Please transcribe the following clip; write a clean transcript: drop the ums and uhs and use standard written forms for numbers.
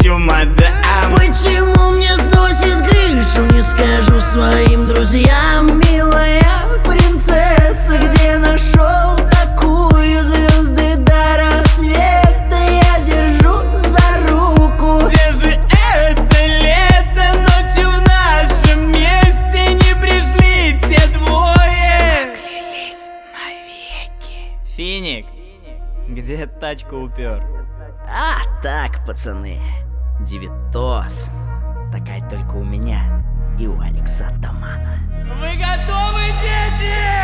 всю мадам. Почему мне сносит крышу, не скажу своим друзьям. Милая принцесса, где нашел такую? Звезды до рассвета я держу за руку. Где же это лето? Ночью в нашем месте не пришли те двое. Поклялись навеки. Финик, где тачку упер? А так, пацаны, девятос. Такая только у меня и у Алекса Атамана. Вы готовы, дети?